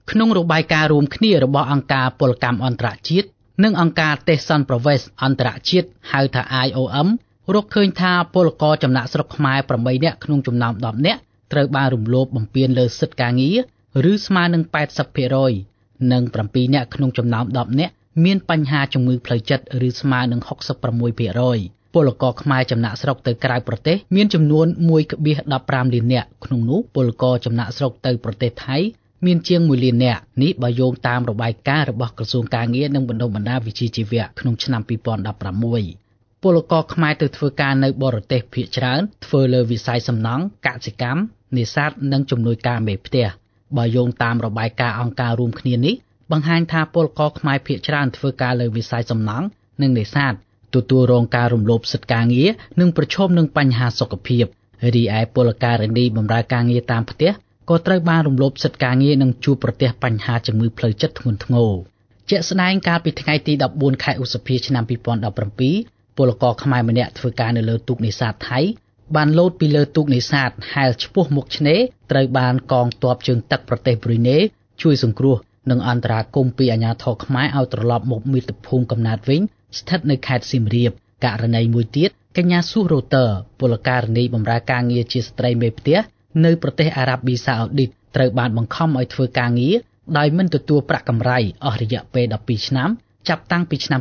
ក្នុងរបាយការណ៍រួមគ្នារបស់អង្គការពលកម្មអន្តរជាតិនិងអង្គការទេសសន្តិប្រវេសន៍អន្តរជាតិហៅថា IOM រកឃើញថាពលករចំណាក់ស្រុកខ្មែរ8នាក់ក្នុងចំណោម10នាក់ត្រូវបានរំលោភបំពានលើសិទ្ធិការងារឬស្មើនឹង 80% និង7នាក់ក្នុងចំណោម10នាក់មានបញ្ហាជំងឺផ្លូវចិត្តឬស្មើនឹង 66%ពលករខ្មែរចំណាក់ស្រុកទៅក្រៅប្រទេសមានចំនួន 1.15 លាននាក់ក្នុងនោះពលករចំណាក់ស្រុកទៅប្រទេសថៃមានជាង1លាននាក់នេះបើយោងតាមរបាយការណ៍របស់ក្រសួងការងារនិងបណ្ដុំបណ្ដាលវិជ្ជាជីវៈក្នុងឆ្នាំ2016ពលករខ្មែរទៅធ្វើការនៅបរទេសភាគច្រើនធ្វើលើវិស័យសំណង់កសិកម្មនេសាទនិងជំនួយការមេផ្ទះបើយោងតាមរបាយការណ៍អង្គការរួមគ្នានេះបង្ហាញថាពលករខ្មែរភាគច្រើនធ្វើការលើវិស័យសំណង់និងនេសាទទទួលរងការរំលោភសិទ្ធិការងារនិងប្រឈមនឹងបញ្ហាសុខភាពរីឯពលការិនីបម្រើការងារតាមផ្ទះក៏ត្រូវបានរំលោភសិទ្ធិការងារនិងជួបប្រទះបញ្ហាជំងឺផ្លូវចិត្តធ្ងន់ធ្ងរជាក់ស្ដែងកាលពីថ្ងៃទី14ខែឧសភាឆ្នាំ2017ពលករខ្មែរម្នាក់ធ្វើការនៅលើទូកនេសាទថៃបានលោតពីលើទូកនេសាទហែលឆ្ពោះមុខឆ្នេរត្រូវបានកងទ័ពជើងទឹកប្រទេសប្រ៊ុយណេជួយសង្គ្រោះនិងអន្តរាគមន៍ពីអាជ្ញាធរខ្មែរឲ្យត្រឡប់មកមាតុភូមិកំណើតវិញស្ថិតនៅខេត្តសៀមរាបករណីមួយទៀតកញ្ញាស៊ូរ៉ូទ័រពលការិនីបម្រើការងារជាស្ត្រីមេផ្ទះនៅប្រទេសអារ៉ាប៊ីសាអូឌីតត្រូវបានបង្ខំឲ្យធ្វើការងារដោយមិនទទួលប្រាក់កម្រៃអស់រយៈពេល12ឆ្នាំចាប់តាំងពីឆ្នាំ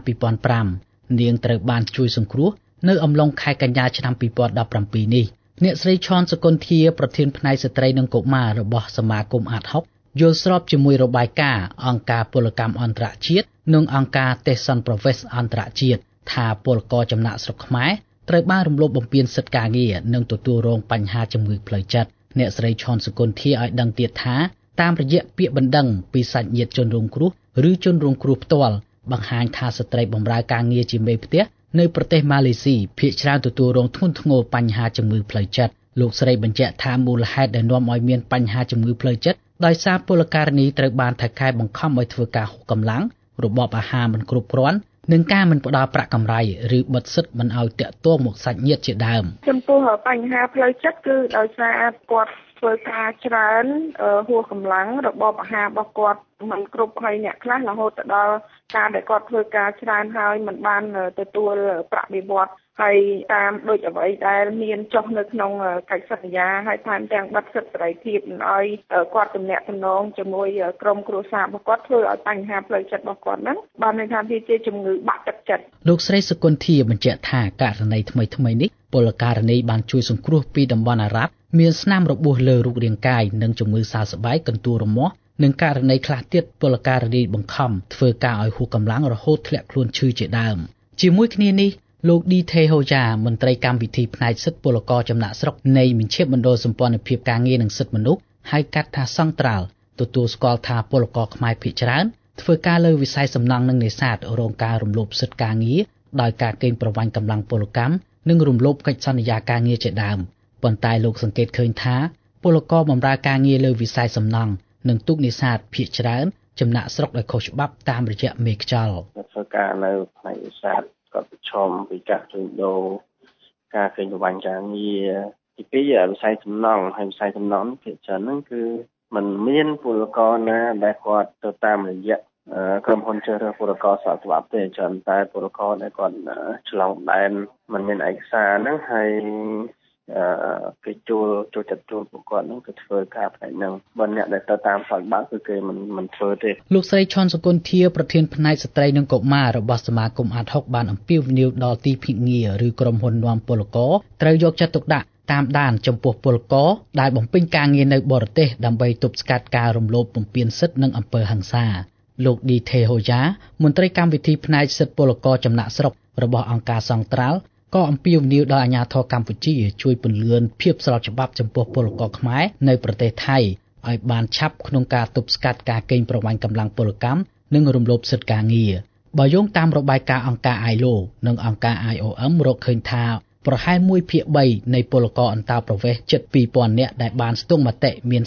2005នាងត្រូវបានជួយសង្គ្រោះនៅអំឡុងខែកញ្ញាឆ្នាំ2017នេះអ្នកស្រីឈនសុគន្ធាប្រធានផ្នែកស្ត្រីនិងកុមាររបស់សមាគមអាត6យល់ស្របជាមួយរបាយការណ៍អង្គការពលកម្មអន្តរជាតិនិងអង្គការទេសសន្តិប្រវេសន៍អន្តរជាតិថាពលករចំណាក់ស្រុកខ្មែរត្រូវបានរំលោភបំពានសិទ្ធិការងារនិងទទួលរងបញ្ហាជំងឺផ្លូវចិត្តអ្នកស្រីឈនសុគន្ធាឲ្យដឹងទៀតថាតាមរយៈពាក្យបណ្ដឹងពីសាច់ញាតិជនរងគ្រោះឬជនរងគ្រោះផ្ទាល់បង្ហាញថាស្ត្រីបម្រើការងារជាមេផ្ទះនៅប្រទេសម៉ាឡេស៊ីភាគច្រើនទទួលរងធ្ងន់ធ្ងរបញ្ហាជំងឺផ្លូវចិត្តលោកស្រីបញ្ជាក់ថាមូលហេតុដែលនាំឲ្យមានបញ្ហាជំងឺផ្លូវចិត្តដោយសារពលការិនីត្រូវបានថៅកែបង្ខំឲ្យធ្វើការហួសកម្លាំងរបបអាហារមិនគ្រប់គ្រាន់និងការមិនផ្ដល់ប្រាក់កម្រៃឬបិទសិទ្ធិមិនឲ្យតាក់ទងមកសាច់ញាតិជាដើមចំពោះបញ្ហាផ្លូវចិត្តគឺដោយសារគាត់ធ្វើការច្រើនហួសកម្លាំងរបបអាហាររបស់គាត់មិនគ្រប់ហើយអ្នកខ្លះរហូតដល់ការដែលគាត់ធ្វើការច្រើនហើយមិនបានទទួលប្រាក់បៀវត្សហើយតាមដូចអ្វីដែលមានចុះនៅក្នុងកិច្ចសន្យាហើយថែមទាំងបិទសិទ្ធិសេរីភាពមិនឲ្យគាត់ទំនាក់ទំនងជាមួយក្រុមគ្រួសាររបស់គាត់ធ្វើឲ្យបញ្ហាផ្លូវចិត្តរបស់គាត់ហ្នឹងបានន័យថាវាជាជំងឺបាក់ទឹកចិត្តលោកស្រីសុគន្ធាបញ្ជាក់ថាករណីថ្មីនេះពលការិនីបានជួយសង្គ្រោះពីតំបន់អារ៉ាប់មានស្នាមរបួសលើរូបរាងកាយនិងជំងឺសើស្បែកកន្ទួលរមាស់និងករណីខ្លះទៀតពលការិនីបង្ខំធ្វើការឲ្យហួសកម្លាំងរហូតធ្លាក់ខ្លួនឈឺជាដើមជាមួយគ្នានេះលោកឌីថេហូយ៉ាមន្ត្រីកម្មវិធីផ្នែកសិទ្ធិពលករចំណាក់ស្រុកនៃមជ្ឈមណ្ឌលសម្ព័ន្ធភាពការងារនិងសិទ្ធិមនុស្សហៅកាត់ថាសង្ត្រាល់ទទួលស្គាល់ថាពលករខ្មែរភាគច្រើនធ្វើការលើវិស័យសំណង់និងនេសាទរងការរំលោភសិទ្ធិការងារដោយការកេងប្រវ័ញ្ចកម្លាំងពលកម្មនិងរំលោភកិច្ចសន្យាការងារជាដើមប៉ុន្តែលោកសង្កេតឃើញថាពលករបម្រើការងារលើវិស័យសំណង់និងទូកនេសាទភាគច្រើនចំណាក់ស្រុកដោយខុសច្បាប់តាមរយៈមេខ្យល់ធ្វើការនៅផ្នែកនេសាទក៏ប្រឈមពីការជួញដូរការកេងប្រវ័ញ្ចការងារទីពីរវិស័យសំណង់ហើយវិស័យសំណង់ភាគច្រើនហ្នឹងគឺมันមានពលករណាដែលគាត់ទៅតាមរយៈក្រុមហ៊ុនជ្រើសរើសពលករស្របច្បាប់ទេច្រើនតែពលករដែលគាត់ឆ្លងដែនมันមានឯកសារហ្នឹងហើយគេចូលចិត្តជួលពួកគាត់ហ្នឹងគឺធ្វើការផ្នែកហ្នឹងបើអ្នកដែលទៅតាមស្របច្បាប់គឺគេមិនធ្វើទេលោកស្រីឈុនសុគន្ធាប្រធានផ្នែកស្ត្រីនិងកុមាររបស់សមាគមអាត6បានអំពាវនាវដល់ទីភ្នាក់ងារឬក្រុមហ៊ុននាំពលករត្រូវយកចិត្តទុកដាក់តាមដានចំពោះពលករដែលបំពេញការងារនៅបរទេសដើម្បីទប់ស្កាត់ការរំលោភបំពានសិទ្ធិនិងអំពើហិង្សាលោកឌីថេហូយ៉ាមន្ត្រីកម្មវិធីផ្នែកសិទ្ធិពលករចំណាក់ស្រុករបស់អង្គការសង្ត្រាល់ក៏អំពាវនាវដល់អាជ្ញាធរកម្ពុជាជួយពន្លឿនភាពស្របច្បាប់ចំពោះពលករខ្មែរនៅប្រទេសថៃឲ្យបានឆាប់ក្នុងការទប់ស្កាត់ការកេងប្រវ័ញ្ចកម្លាំងពលកម្មនិងរំលោភសិទ្ធិការងារបើយោងតាមរបាយការណ៍អង្គការ ILO និងអង្គការ IOM រកឃើញថាប្រហែល 1/3 នៃពលករអន្តោប្រវេសន៍ជិត 2000 នាក់ដែលបានស្ទង់មតិមាន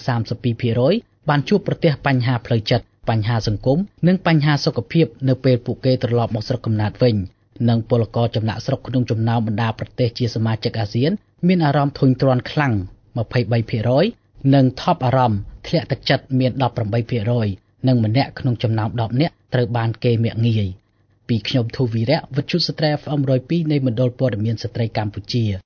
32% បានជួបប្រទះបញ្ហាផ្លូវចិត្តបញ្ហាសង្គមនិងបញ្ហាសុខភាពនៅពេលពួកគេត្រឡប់មកស្រុកកំណើតវិញនិងពលករចំណាក់ស្រុកក្នុងចំណោមបណ្ដាប្រទេសជាសមាជិកអាស៊ានមានអារម្មណ៍ធុញទ្រាន់ខ្លាំង 23% និងថប់អារម្មណ៍ធ្លាក់ទឹកចិត្តមាន 18% និងម្នាក់ក្នុងចំណោម10នាក់ត្រូវបានគេមាក់ងាយពីខ្ញុំធូវីរៈវិទ្យុស្ត្រី FM 102នៃមណ្ឌលព័ត៌មានស្ត្រីកម្ពុជា